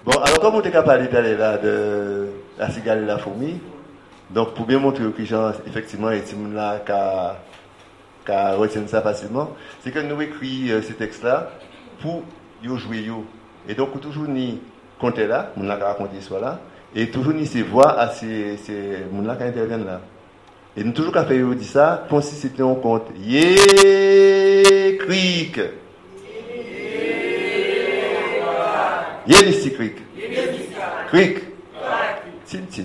Bon, alors comme on t'a parlé là de la cigale et la fourmi, donc pour bien montrer que les gens, effectivement, et tout le monde là qui retiennent ça facilement, c'est que nous écrivons ces textes-là pour jouer yo. Et donc toujours ni compter là, on a raconté soit là, et toujours ni ces voix à ces gens là qui interviennent là. Et nous toujours qu'à faire dire ça, comme si c'était un conte. Yé cric. Yé lissi cric. Cric. Tin tin.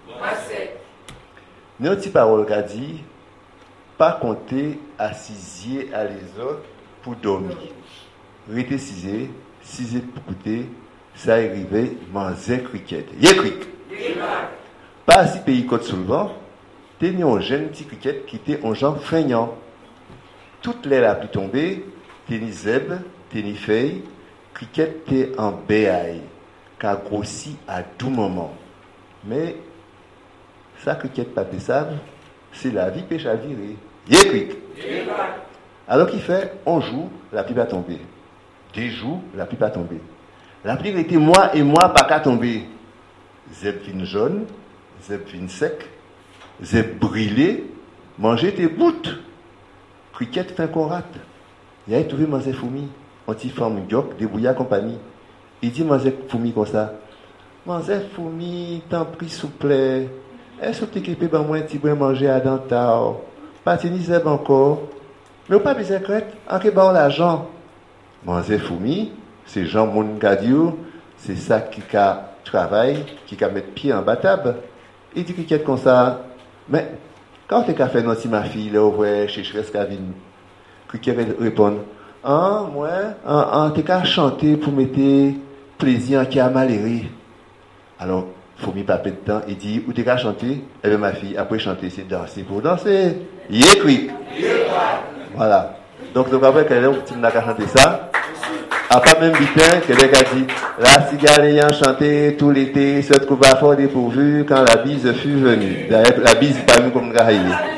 Nous avons une parole qui a dit, pas compter assiser à les autres pour dormir. Rester cisé pour écouter, ça arrivait, manger cricket. Yé cric. Pas si pays côte sous le vent. T'es un jeune petit cricket qui était un genre feignant. Toute l'air a pu tomber, t'es ni zèbre, t'es ni feuille, cricket t'es en béaille, qu'a grossi à tout moment. Mais, ça cricket pas savent, c'est la vie pêche à virer. Yé cric. Alors qu'il fait, un jour, la pluie va tomber. 2 jours, la pluie va tomber. La pluie était moi et moi pas qu'à tomber. Zèbre fin jaune, zèbre fin sec, j'ai brûlé, manger tes bouts. Cricket fait qu'on rate. Il a trouvé manger fourmi, anti-femme gioc, débrouillé à compagnie. Il dit manger fourmi comme ça. Manger fourmi, t'en prie souple. Est-ce que tu es capable de moi un petit peu manger à dentao? Pas de zèbre encore. Mais pas besoin de crête, en que bon l'argent. Manger fourmi, c'est Jean Moungadio, c'est ça qui travaille, qui mettre pied en bas table. Il dit cricket comme ça. Mais, quand tu as fait notre ma fille, là, ouais, chez Chrescavine, qui répond, moi, tu as chanté pour mettre plaisir qui a malhéré. Alors, il faut m'y paper dedans, il dit, où tu as chanté? Eh bien, ma fille, après chanter, c'est danser pour danser. Yé, quick. Voilà. Donc, après, qu'elle a chanté ça, à pas même bitin, quelqu'un a dit, la cigale ayant chanté tout l'été se trouva fort dépourvu quand la bise fut venue. D'ailleurs, la bise n'est pas venue comme une